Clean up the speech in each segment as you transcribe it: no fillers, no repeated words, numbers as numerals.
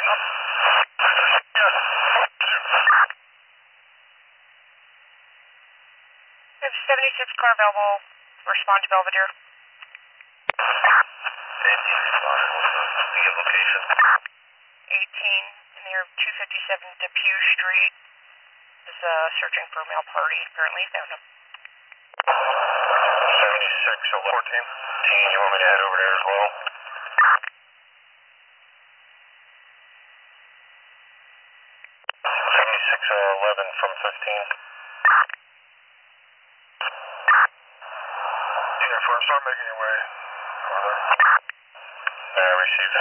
We have 76 car available. Respond to Belvedere. 18 responded. What's the location? 18 near 257 Depew Street. Is searching for a male party. Currently found him. 76 14. You want me to head over there as well? 7611 from 15. Uniform, start making your way. Received.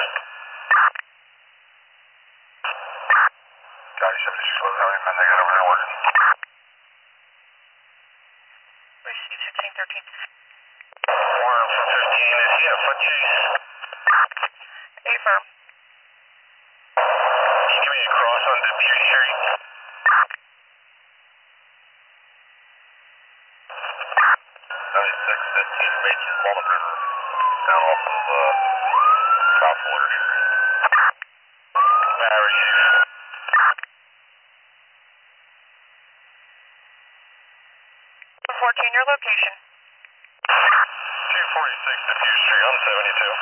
Copy 7611, how many men they got over there working? Received 1613. Warren from 15, is he a foot chase? Affirm. Can you give me a cross on Depew Street? 7615 reaches Walnut River, down off of South Water Street. Receive. 14, your location. 246 Depew Street on 72.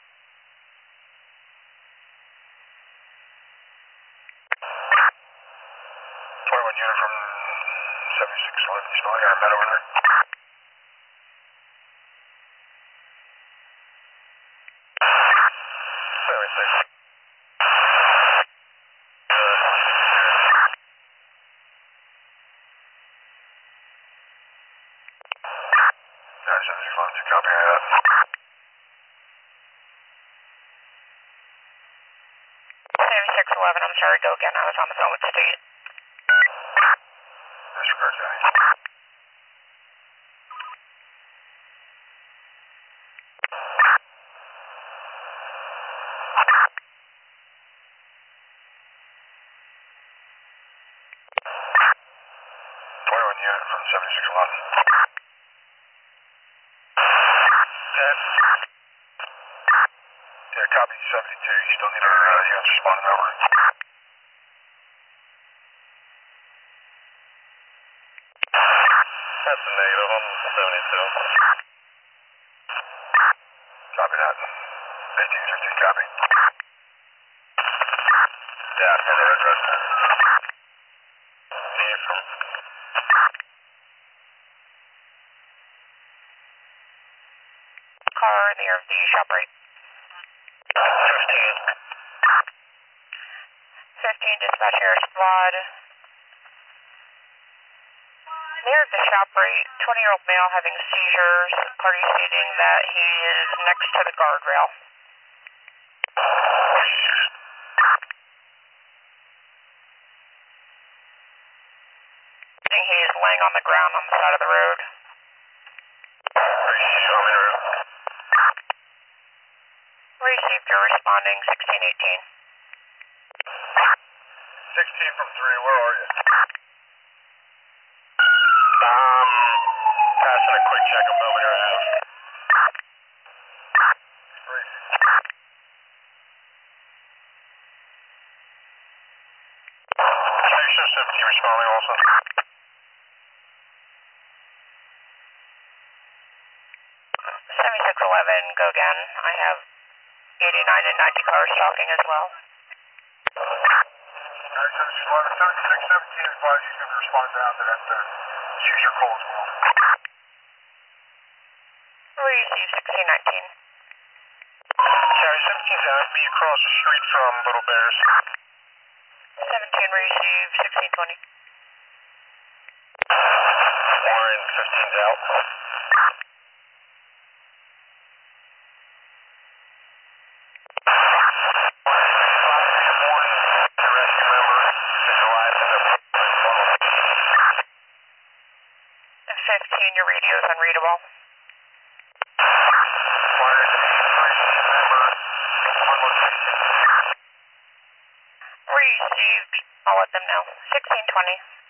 21 unit from 7611, you still got a med over there? Copy that. 7611, I'm sorry, go again. I was on the phone with State. Disregard, Johnny. 21 unit from 7611. 10. Yeah, copy 72. You still need our units responding over. That's a negative on 72. Copy that. 1815, copy. Yeah, for the address. Affirm. Car near the ShopRite. 15. 15, dispatch air squad. Near the ShopRite, 20-year-old male having seizures. Party stating that he is next to the guardrail. He is laying on the ground on the side of the road. Received, you're responding, 1618. 16 from 3, where are you? Passing a quick check of Belvedere Ave. Great. Station 17 responding also. 7611, go again. I have 89 and 90 cars talking as well. 7617 advise you can respond down to that seizure call as well. Receive 1619. Carry 17's out, be across the street from Little Bears. 17 receive 1620. Warren 15's out. Your radio is unreadable. Received. I'll let them know. 1620.